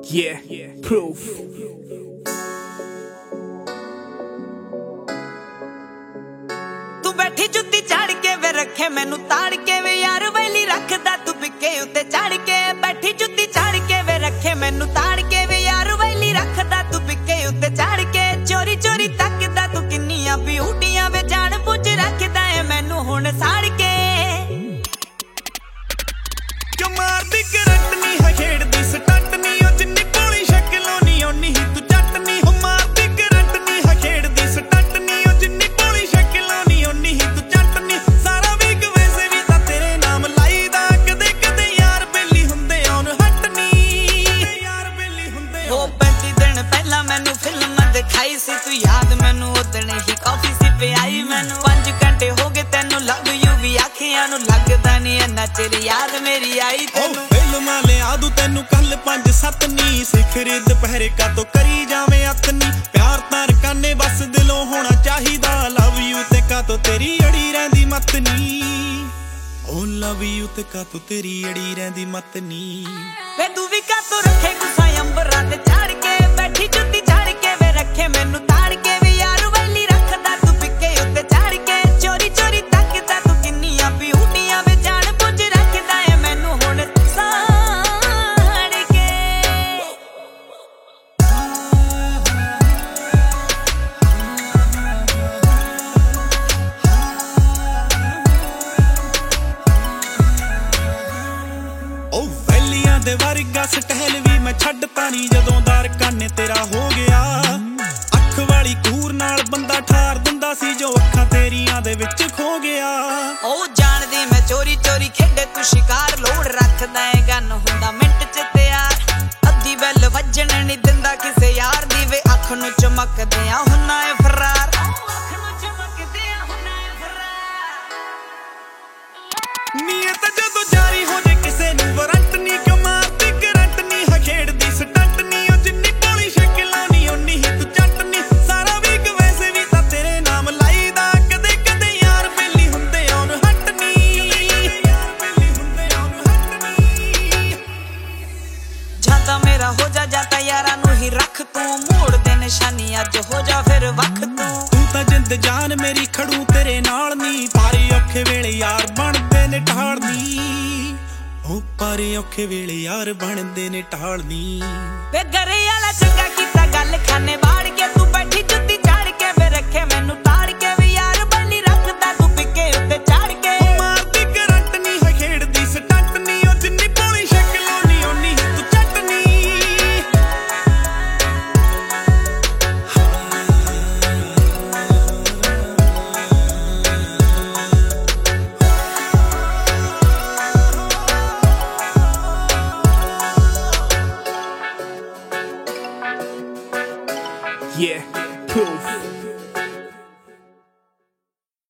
Yeah, proof. तू बैठी जुत्ती झाड़ के वे रखे मैनू ताड़ के वे यार वैली रखदा तू पिके उत्ते चढ़ के बैठी जुत्ती झाड़ के वे रखे मैनू ताड़ के वे यार वैली रखदा तू पिके उत्ते चढ़ के चोरी चोरी तकदा तू किन्नियां ब्यूटियां वे जान बुझ रखदा है मैनू हुण साड़ के क्यों मारदी करंट नी है खेड़दी स्टंट नी ओ जिन्नी भोली शक्लों नी ओनी ही तू जट नी हो मारदी करंट नी है खेड़दी स्टंट नी ओ जिन्नी भोली शक्लों नी ओनी ही तू जट नी सारा वीक वैसे भी तां तेरे नाम लाईदा कदे कदे यार बेली हुंदे आउन हट नी यार बेली हुंदे ओ 35 दिन पहला मैनू फिल्म दिखाई सी तू याद मैनू उदणे ही कॉफी सी पियाई मैनू 5 घंटे हो गए तैनू लव यू भी आखियां नू लगदा नी इन्ना चिर याद मेरी आई तैनू फिल्मां लिया दू तैनू कल 5-7 नी सिखरे दुपहरे का तो करी जावे अतनी प्यार तार काने बस दिलों होना चाहिदा लव यू ते का तो तेरी अड़ी रहंदी मत नी ओ लव यू ते का तो तेरी अड़ी रहंदी मत नी वे तू भी का तो रखे गुस्सा अंबरां ते चढ़ के बैठी जुत्ती झाड़ के वे रखे मैनू ताड़ के वे यार वैली रखदा तू पिके उत्ते चढ़ के चोरी चोरी तकदा तू किन्नियां ब्यूटियां वे जान बुझ रखदा है मैनू हुण साड़ के ओ वैलियां दे वर्गा स्टाइल भी मैं छड्डता नी जदों दार काने तेरा हो गया अख वाली कूर नाल बंदा ठार दिंदा सी जो अखां तेरियां दे विच खो गया ओ जानदी मैं चोरी चोरी खेडे तू शिकार लोड़ रखदा है गन हुंदा मिंट च तैयार अद्धी बैल वजन नहीं दिंदा किसे यार दी वे अख नू चमकदे आ हुन्ना है फरार अख नू चमकदे आ हुन्ना है फरार नीयत जदों जारी हो जे किसे नू वारंट नी क्यों मारदी करंट नी है खेड़दी स्टंट नी ओ जिन्नी भोली शक्लों नी ओनी ही तू जट नी सारा वीक वैसे भी तां तेरे नाम लाईदा कदे कदे यार बेली हुंदे आउन हट नी यार बेली हुंदे आउन हट नी जाता मेरा हो जाता यारा नू ही रख तू मोड़ दे निशानी अज हो जा फिर वख तू तां जिंद जान मेरी खड़ू तेरे नाल नी पारे औखे वेले यार बनदे ने ढाल नी ओ पारे औखे वेले यार बनदे ने ढाल नी वे घरे वाला चंगा कीता गल खाने बाड़ के तू बैठी जुत्ती झाड़ के वे रखे मैनू ताड़ के वे यार बली रखदा तू पिके उत्ते चढ़ के मारदी करंट नी है खेड़दी स्टंट नी ओ जिन्नी भोली शक्लों नी ओनी ही तू जट नी Yeah, proof.